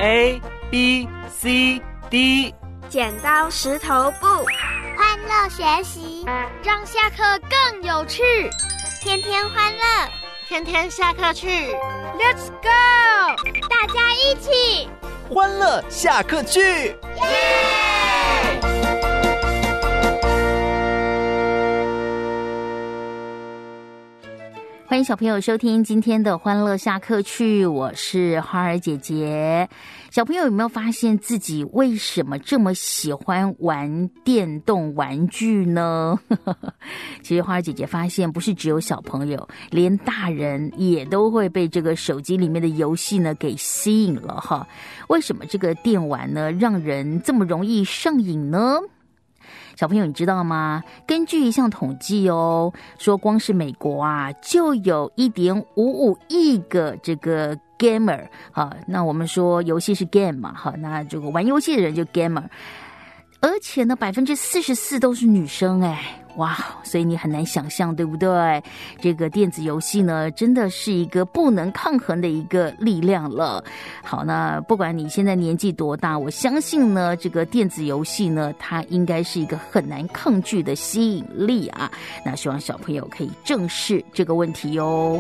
A B C D。 剪刀石头布， 欢乐学习， 让下课更有趣。 天天欢乐， 天天下课去。 Let's go！ 大家一起欢乐下课去！ 欢迎小朋友收听今天的欢乐下课去，我是花儿姐姐。小朋友有没有发现自己为什么这么喜欢玩电动玩具呢？其实花儿姐姐发现不是只有小朋友，连大人也都会被这个手机里面的游戏呢给吸引了哈。为什么这个电玩呢让人这么容易上瘾呢？小朋友你知道吗？根据一项统计哦，说光是美国啊就有 1.55 亿个这个 gamer 那我们说游戏是 game 嘛那这个玩游戏的人就 gamer， 而且呢44%都是女生哇，所以你很难想象对不对？这个电子游戏呢真的是一个不能抗衡的一个力量了。好，那不管你现在年纪多大，我相信呢这个电子游戏呢它应该是一个很难抗拒的吸引力啊。那希望小朋友可以正视这个问题哟。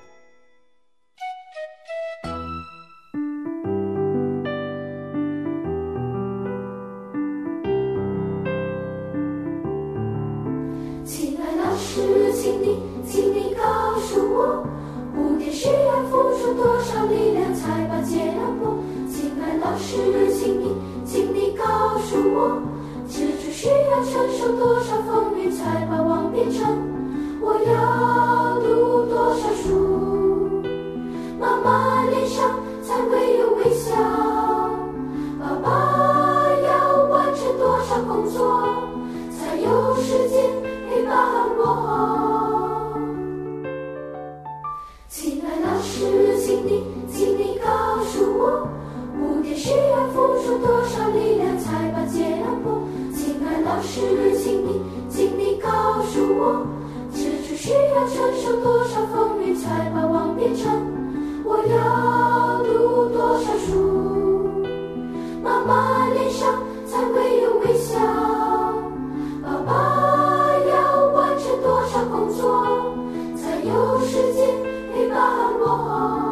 请你告诉我，蝴蝶需要付出多少力量才把结让破？亲爱老师，请你告诉我，蜘蛛需要承受多少风雨才把网变成？我要读多少书，妈妈脸上才会有微笑？爸爸要完成多少工作，才有时间陪伴我？亲爱老师，请你告诉我，蝴蝶需要付出多少力量才把结让破？亲爱老师，请你告诉我，蜘蛛需要承受多少风雨才把网变成？我要读多少书，妈妈脸上才会有微笑？爸爸要完成多少工作，才有时间陪伴我？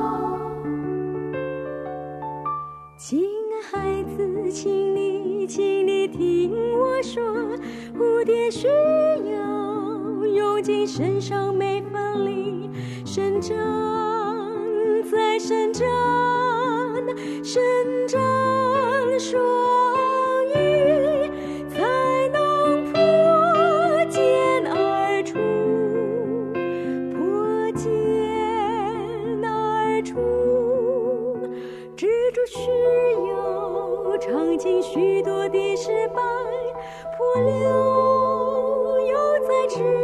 亲爱孩子，请你听我说，蝴蝶需要用尽身上每分力，伸展再伸展，伸展双翼，才能破茧而出，破茧而出。蜘蛛需要尝尽许多的失败，破了又再织，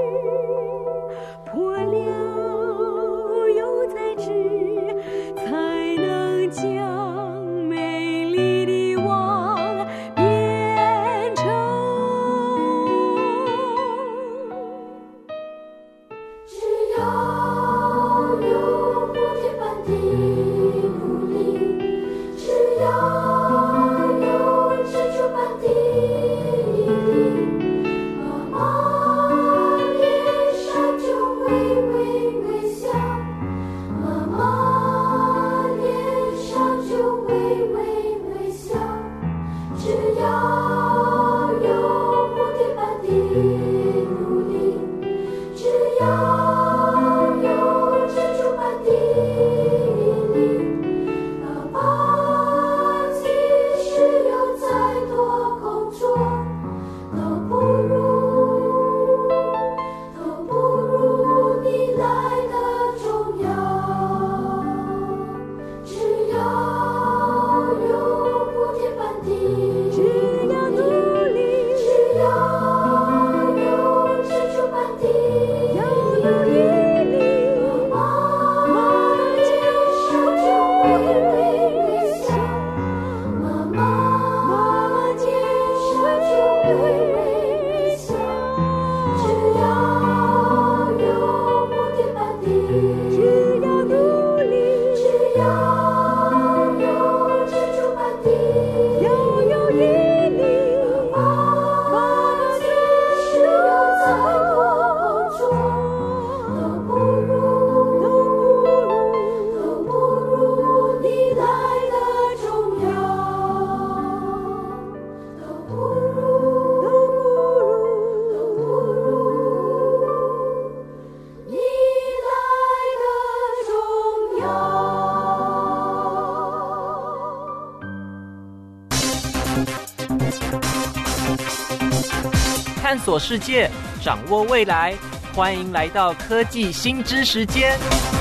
破了又再织，才能将美丽的网变成。 只要有蝴蝶般的努力，只要有蜘蛛般的毅力， 探索世界，掌握未来。欢迎来到科技新知时间。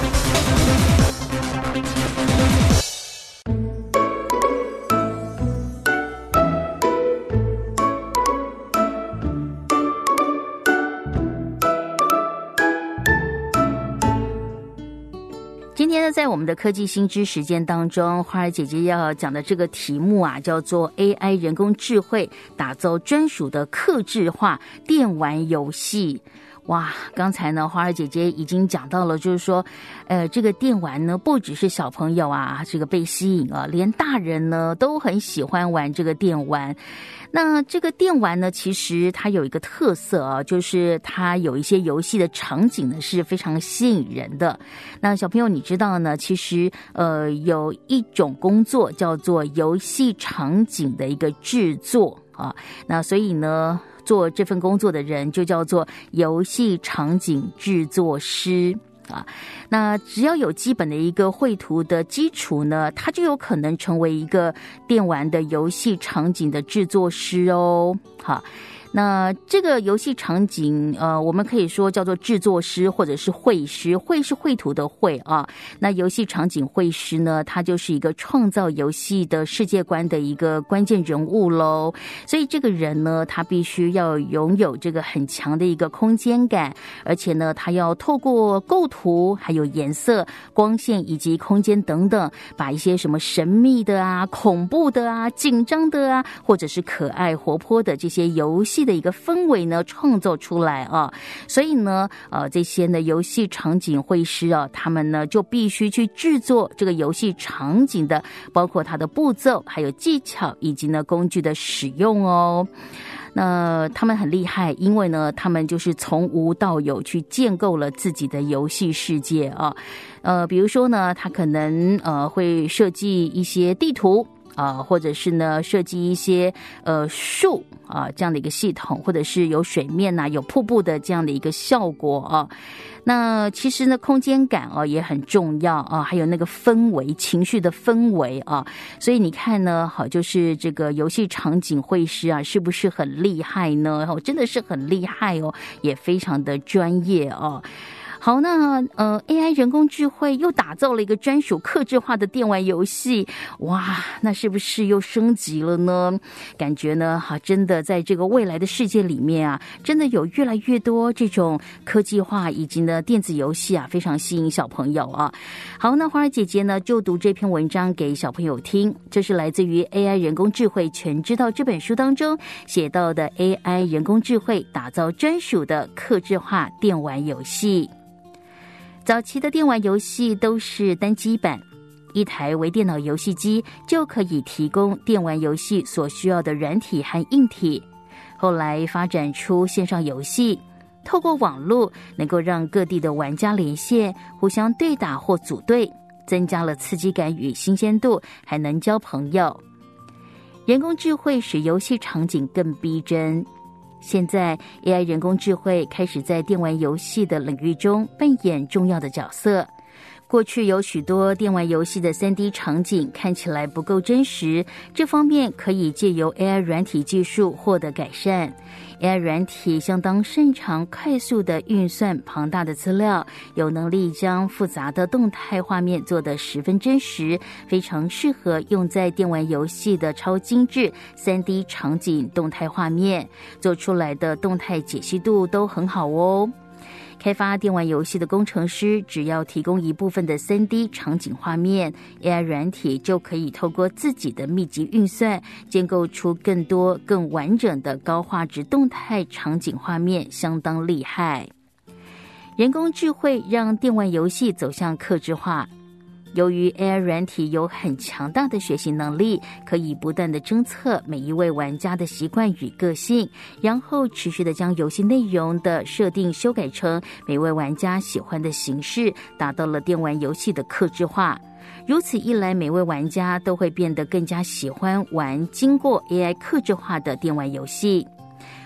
今天呢，在我们的科技新知时间当中，花儿姐姐要讲的这个题目啊，叫做 AI 人工智慧打造专属的客制化电玩游戏。哇，刚才呢，花儿姐姐已经讲到了，就是说，这个电玩呢，不只是小朋友啊，这个被吸引啊，连大人呢都很喜欢玩这个电玩。那这个电玩呢，其实它有一个特色啊，就是它有一些游戏的场景呢是非常吸引人的。那小朋友，你知道呢，其实有一种工作叫做游戏场景的一个制作啊，那所以呢，做这份工作的人就叫做游戏场景制作师啊。那只要有基本的一个绘图的基础呢，他就有可能成为一个电玩的游戏场景的制作师哦。好，那这个游戏场景我们可以说叫做制作师或者是绘师，绘是绘图的绘啊。那游戏场景绘师呢，他就是一个创造游戏的世界观的一个关键人物咯。所以这个人呢，他必须要拥有这个很强的一个空间感，而且呢，他要透过构图还有颜色、光线以及空间等等，把一些什么神秘的啊、恐怖的啊、紧张的啊，或者是可爱活泼的这些游戏的一个氛围呢创造出来啊。所以呢这些呢游戏场景绘师啊，他们呢就必须去制作这个游戏场景的，包括它的步骤还有技巧以及呢工具的使用哦。那他们很厉害，因为呢他们就是从无到有去建构了自己的游戏世界啊。比如说呢，他可能会设计一些地图或者是呢设计一些树这样的一个系统，或者是有水面有瀑布的这样的一个效果啊。那其实呢空间感也很重要还有那个氛围、情绪的氛围啊。所以你看呢，好，就是这个游戏场景绘师是不是很厉害呢？真的是很厉害也非常的专业好，那AI 人工智慧又打造了一个专属客制化的电玩游戏，哇，那是不是又升级了呢？感觉呢真的在这个未来的世界里面真的有越来越多这种科技化以及呢电子游戏非常吸引小朋友好，那花儿姐姐呢就读这篇文章给小朋友听，这是来自于 AI 人工智慧全知道这本书当中写到的 AI 人工智慧打造专属的客制化电玩游戏。早期的电玩游戏都是单机版，一台微电脑游戏机就可以提供电玩游戏所需要的软体和硬体。后来发展出线上游戏，透过网络能够让各地的玩家连线，互相对打或组队，增加了刺激感与新鲜度，还能交朋友。人工智慧使游戏场景更逼真。现在 AI 人工智慧开始在电玩游戏的领域中扮演重要的角色。过去有许多电玩游戏的 3D 场景看起来不够真实，这方面可以借由 AI 软体技术获得改善。AI 软体相当擅长快速的运算庞大的资料，有能力将复杂的动态画面做得十分真实，非常适合用在电玩游戏的超精致 3D 场景动态画面，做出来的动态解析度都很好哦。开发电玩游戏的工程师只要提供一部分的 3D 场景画面， AI 软体就可以透过自己的密集运算建构出更多更完整的高画质动态场景画面，相当厉害。人工智慧让电玩游戏走向客制化。由于 AI 软体有很强大的学习能力，可以不断的侦测每一位玩家的习惯与个性，然后持续的将游戏内容的设定修改成每位玩家喜欢的形式，达到了电玩游戏的客制化。如此一来，每位玩家都会变得更加喜欢玩经过 AI 客制化的电玩游戏。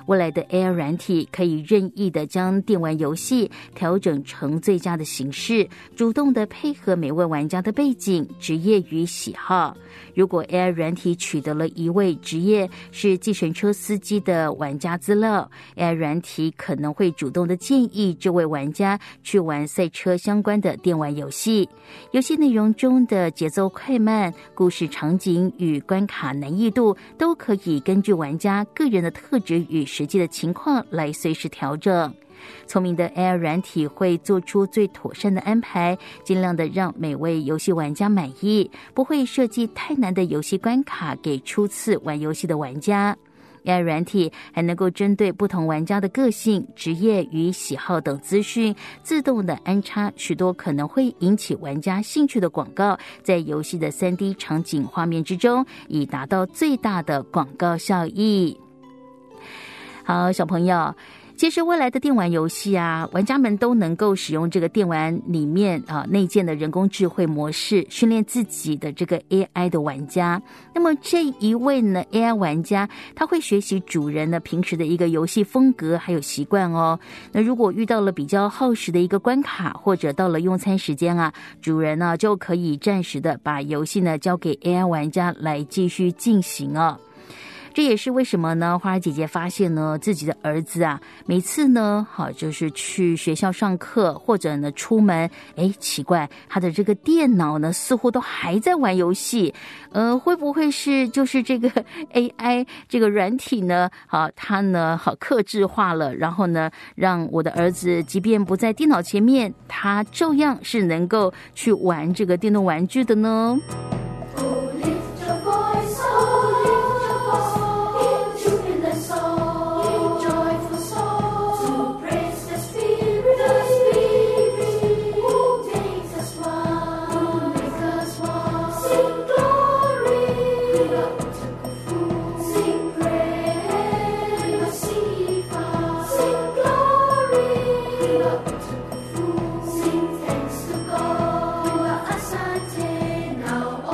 未来的 AI 软体可以任意的将电玩游戏调整成最佳的形式，主动的配合每位玩家的背景、职业与喜好。如果 AI 软体取得了一位职业是计程车司机的玩家资料， AI 软体可能会主动的建议这位玩家去玩赛车相关的电玩游戏。游戏内容中的节奏快慢、故事场景与关卡难易度都可以根据玩家个人的特质与实际的情况来随时调整。聪明的 AI 软体会做出最妥善的安排，尽量的让每位游戏玩家满意，不会设计太难的游戏关卡给初次玩游戏的玩家。AI 软体还能够针对不同玩家的个性、职业与喜好等资讯，自动的安插许多可能会引起玩家兴趣的广告在游戏的 3D 场景画面之中，以达到最大的广告效益。好，小朋友，其实未来的电玩游戏啊，玩家们都能够使用这个电玩里面内建的人工智慧模式，训练自己的这个 AI 的玩家。那么这一位呢 AI 玩家，他会学习主人呢平时的一个游戏风格还有习惯哦。那如果遇到了比较耗时的一个关卡，或者到了用餐时间啊，主人呢就可以暂时的把游戏呢交给 AI 玩家来继续进行哦。这也是为什么呢？花儿姐姐发现呢，自己的儿子啊，每次呢，就是去学校上课或者呢出门，奇怪，他的这个电脑呢似乎都还在玩游戏，会不会是就是这个 AI 这个软体呢？它呢客制化了，然后呢，让我的儿子即便不在电脑前面，他照样是能够去玩这个电动玩具的呢？ Now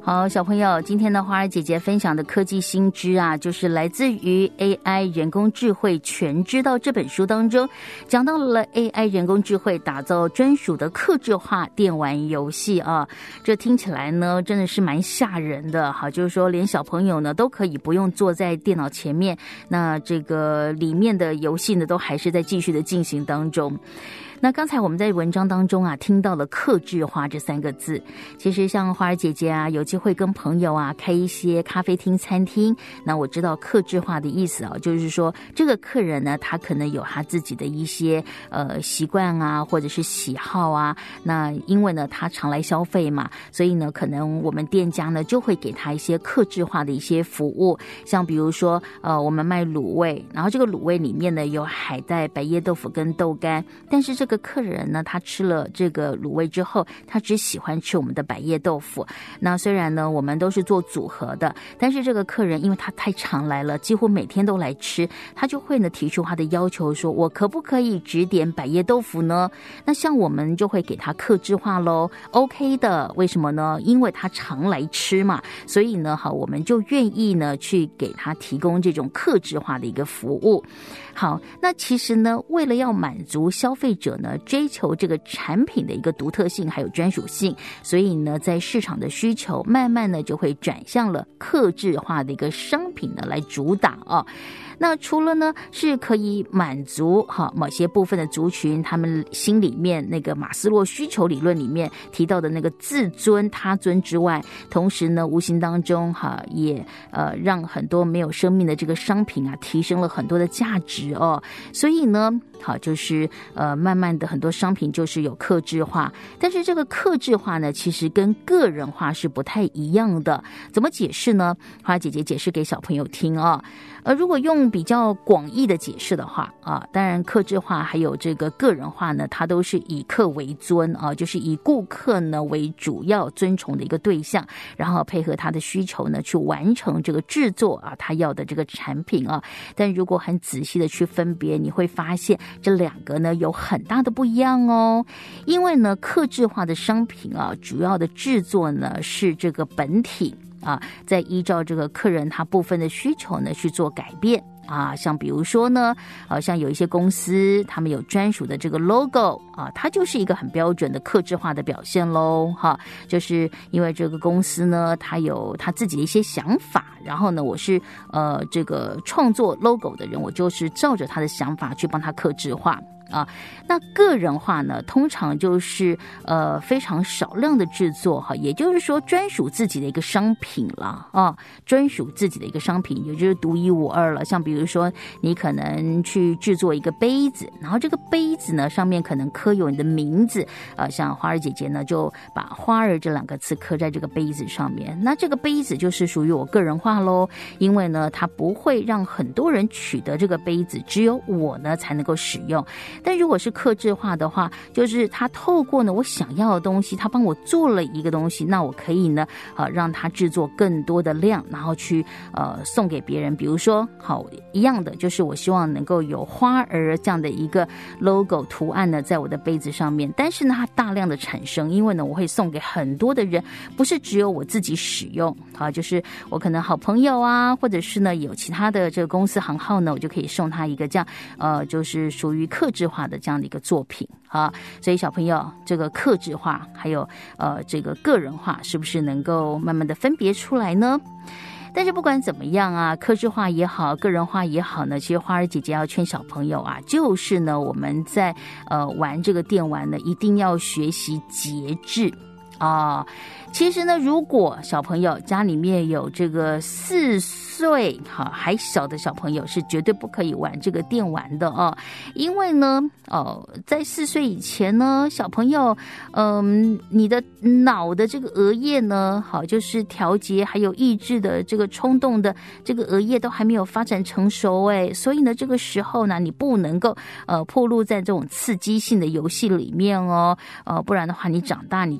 好，小朋友，今天的花儿姐姐分享的科技新知啊，就是来自于 AI 人工智慧全知道这本书当中讲到了 AI 人工智慧打造专属的客制化电玩游戏啊，这听起来呢真的是蛮吓人的哈，就是说连小朋友呢都可以不用坐在电脑前面，那这个里面的游戏呢都还是在继续的进行当中。那刚才我们在文章当中啊听到了客制化这3个字，其实像花儿姐姐啊有机会跟朋友啊开一些咖啡厅餐厅，那我知道客制化的意思啊，就是说这个客人呢他可能有他自己的一些习惯啊或者是喜好啊，那因为呢他常来消费嘛，所以呢可能我们店家呢就会给他一些客制化的一些服务，像比如说我们卖卤味，然后这个卤味里面呢有海带、白叶豆腐跟豆干，但是这个客人呢他吃了这个卤味之后，他只喜欢吃我们的百叶豆腐，那虽然呢我们都是做组合的，但是这个客人因为他太常来了，几乎每天都来吃，他就会呢提出他的要求，说我可不可以只点百叶豆腐呢？那像我们就会给他客制化咯 OK 的，为什么呢？因为他常来吃嘛，所以呢好，我们就愿意呢去给他提供这种客制化的一个服务。好，那其实呢为了要满足消费者呢追求这个产品的一个独特性还有专属性，所以呢在市场的需求慢慢呢就会转向了客制化的一个商品呢来主打啊。那除了呢是可以满足某些部分的族群他们心里面那个马斯洛需求理论里面提到的那个自尊他尊之外，同时呢无形当中也让很多没有生命的这个商品啊提升了很多的价值哦。所以呢就是慢慢的很多商品就是有客制化，但是这个客制化呢其实跟个人化是不太一样的。怎么解释呢？花姐姐解释给小朋友听啊。如果用比较广义的解释的话啊，当然客制化还有这个个人化呢，它都是以客为尊啊，就是以顾客呢为主要尊崇的一个对象，然后配合他的需求呢去完成这个制作啊他要的这个产品啊。但如果很仔细的去分别，你会发现这2个呢有很大的不一样哦。因为呢客制化的商品啊，主要的制作呢是这个本体啊，再依照这个客人他部分的需求呢去做改变啊，像比如说呢像有一些公司他们有专属的这个 logo 啊，它就是一个很标准的客制化的表现咯就是因为这个公司呢它有它自己的一些想法，然后呢我是这个创作 logo 的人，我就是照着他的想法去帮他客制化啊。那个人化呢通常就是非常少量的制作也就是说专属自己的一个商品了啊，专属自己的一个商品也就是独一无二了。像比如说你可能去制作一个杯子，然后这个杯子呢上面可能刻有你的名字像花儿姐姐呢就把花儿这2个字刻在这个杯子上面，那这个杯子就是属于我个人化咯，因为呢它不会让很多人取得这个杯子，只有我呢才能够使用。但如果是客制化的话，就是他透过呢我想要的东西，他帮我做了一个东西，那我可以呢让他制作更多的量，然后去送给别人。比如说一样的，就是我希望能够有花儿这样的一个 logo 图案呢在我的杯子上面，但是呢它大量的产生，因为呢我会送给很多的人，不是只有我自己使用就是我可能好朋友啊，或者是呢有其他的这个公司行号呢，我就可以送他一个这样就是属于客制化的这样的一个作品啊。所以小朋友，这个客制化还有这个个人化是不是能够慢慢的分别出来呢？但是不管怎么样啊，客制化也好，个人化也好呢，其实花儿姐姐要劝小朋友啊，就是呢我们在玩这个电玩呢，一定要学习节制啊。其实呢，如果小朋友家里面有这个4岁还小的小朋友，是绝对不可以玩这个电玩的哦。因为呢在4岁以前呢，小朋友你的脑的这个额叶呢就是调节还有抑制的这个冲动的这个额叶都还没有发展成熟所以呢这个时候呢你不能够暴露在这种刺激性的游戏里面不然的话你长大你就会游戏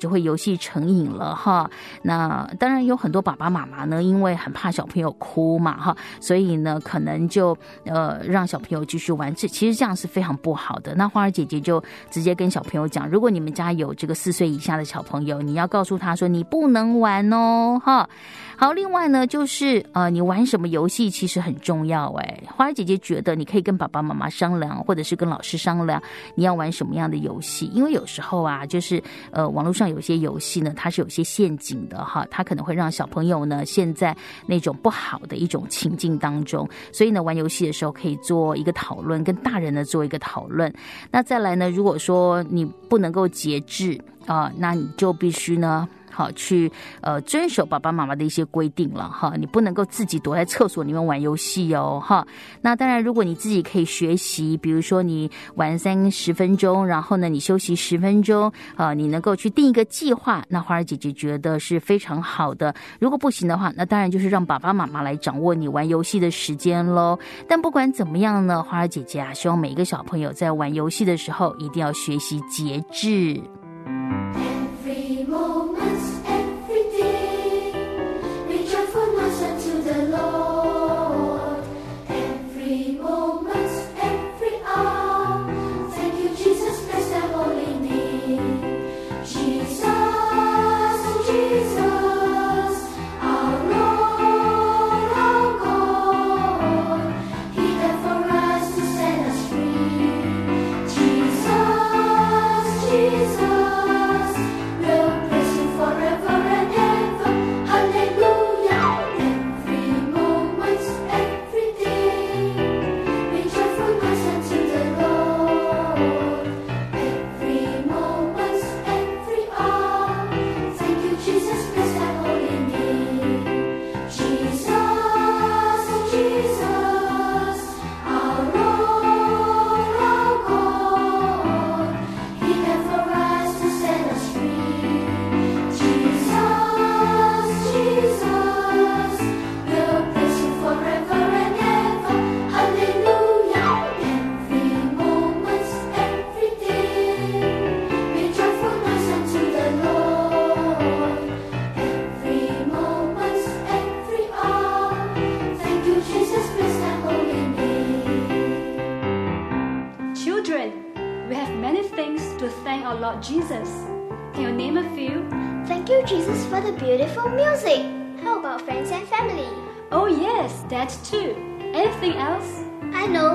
戏成瘾了哈。那当然有很多爸爸妈妈呢，因为很怕小朋友哭嘛哈，所以呢可能就让小朋友继续玩，其实这样是非常不好的。那花儿姐姐就直接跟小朋友讲，如果你们家有这个4岁以下的小朋友，你要告诉他说你不能玩哦哈。好，另外呢就是你玩什么游戏其实很重要花儿姐姐觉得你可以跟爸爸妈妈商量，或者是跟老师商量你要玩什么样的游戏，因为有时候啊就是网络上有些游戏呢它是有些陷阱的哈，它可能会让小朋友呢陷在那种不好的一种情境当中，所以呢玩游戏的时候可以做一个讨论，跟大人呢做一个讨论。那再来呢，如果说你不能够节制那你就必须呢好去遵守爸爸妈妈的一些规定了哈，你不能够自己躲在厕所里面玩游戏哦哈。那当然如果你自己可以学习，比如说你玩30分钟，然后呢你休息10分钟你能够去定一个计划，那花儿姐姐觉得是非常好的。如果不行的话，那当然就是让爸爸妈妈来掌握你玩游戏的时间咯。但不管怎么样呢，花儿姐姐希望每一个小朋友在玩游戏的时候一定要学习节制。 Jesus. Can you name a few? Thank you, Jesus, for the beautiful music. How about friends and family? Oh yes, that too. Anything else? I know.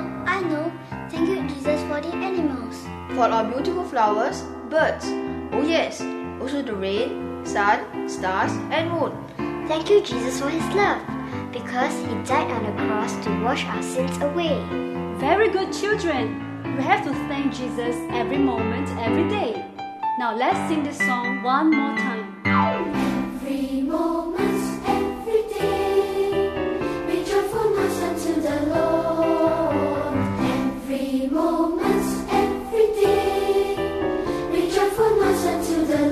Thank you, Jesus, for the animals. For our beautiful flowers, birds. Oh yes, also the rain, sun, stars and moon. Thank you, Jesus, for his love, because he died on the cross to wash our sins away. Very good, children. We have to thank Jesus every moment, every day. Now let's sing this song one more time. Every moment, every day, make joyful noise unto the Lord. Every moment, every day, make joyful noise unto the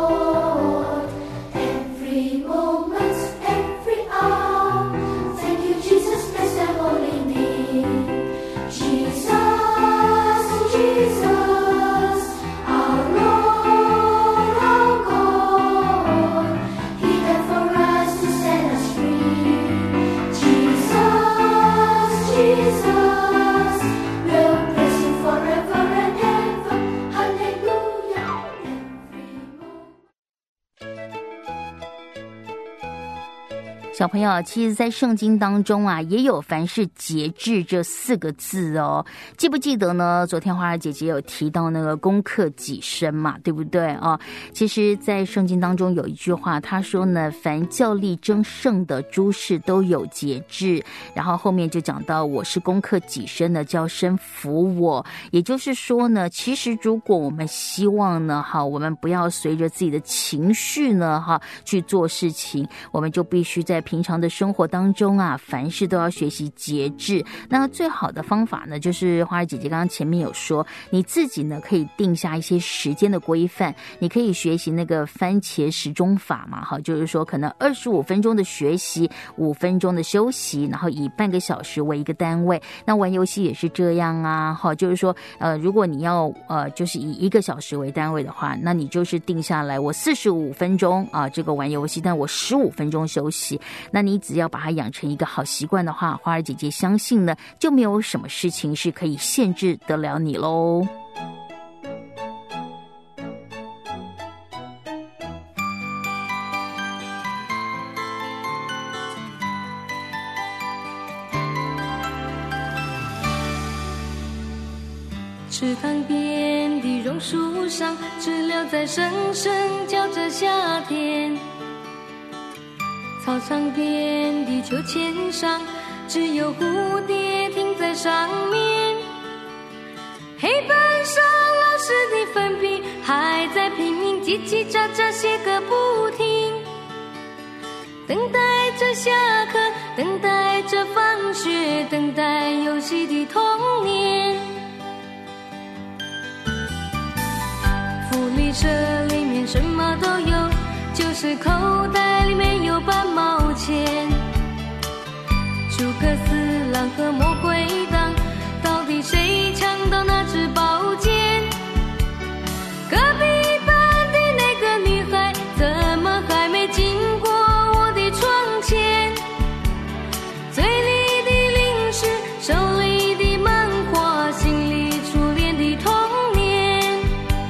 Lord. Every moment, every hour, thank you, Jesus, bless thy holy name. Jesus, our Lord, our God, He died for us to set us free. Jesus, we'll praise Him forever and ever. Hallelujah. Every moment. 小朋友，其实在圣经当中啊，也有凡事节制这4个字哦。记不记得呢？昨天花儿姐姐有提到那个攻克己身嘛，对不对啊？其实在圣经当中有一句话，他说呢，凡较力争胜的诸事都有节制，然后后面就讲到我是攻克己身的，叫身服我。也就是说呢，其实如果我们希望呢，我们不要随着自己的情绪呢，去做事情，我们就必须在平常的生活当中啊，凡事都要学习节制。那最好的方法呢，就是花儿姐姐刚刚前面有说，你自己呢可以定下一些时间的规范，你可以学习那个番茄时钟法嘛，哈，就是说可能25分钟的学习，5分钟的休息，然后以半个小时为一个单位。那玩游戏也是这样啊，哈，就是说如果你要就是以1个小时为单位的话，那你就是定下来我45分钟啊这个玩游戏，但我15分钟休息。那你只要把它养成一个好习惯的话，花儿姐姐相信呢，就没有什么事情是可以限制得了你咯。 池塘边的榕树上，知了在声声叫着夏天。操场边的秋千上，只有蝴蝶停在上面。黑板上老师的粉笔还在拼命叽叽喳喳写个不停。等待着下课，等待着放学，等待游戏的童年。福利社里面什么都有，就是口袋里没有半毛钱。诸葛四郎和魔鬼党，到底谁抢到那支宝剑？隔壁班的那个女孩，怎么还没经过我的窗前？嘴里的零食，手里的漫画，心里初恋的童年。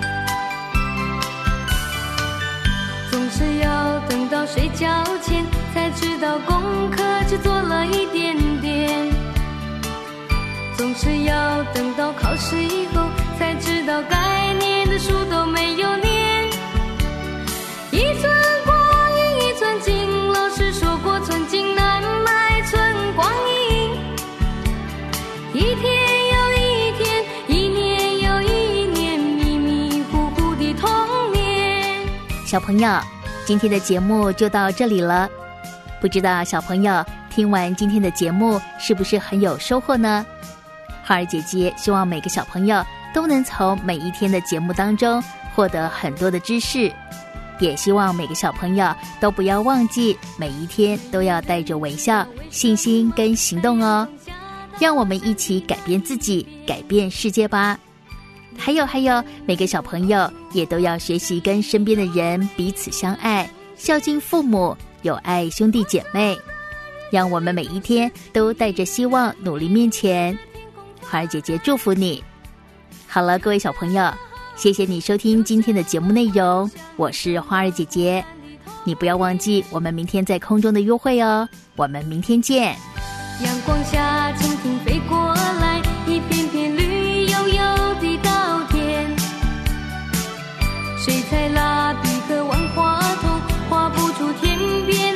总是要等到睡觉前，才知道功课只做了一点点。总是要等到考试以后，才知道该念的书都没有念。一寸光阴一寸金，老师说过寸金难买寸光阴。一天又一天，一年又一年，迷迷糊糊的童年。 小朋友，今天的节目就到这里了。不知道小朋友听完今天的节目是不是很有收获呢？花儿姐姐希望每个小朋友都能从每一天的节目当中获得很多的知识，也希望每个小朋友都不要忘记每一天都要带着微笑、信心跟行动哦。让我们一起改变自己，改变世界吧。还有，每个小朋友也都要学习跟身边的人彼此相爱，孝敬父母，有爱兄弟姐妹。让我们每一天都带着希望努力面前。花儿姐姐祝福你。好了，各位小朋友，谢谢你收听今天的节目内容，我是花儿姐姐。你不要忘记我们明天在空中的约会哦，我们明天见。 阳光下蜻蜓飞过来，一片片绿油油的稻田。水彩蜡笔和万花筒画不出天边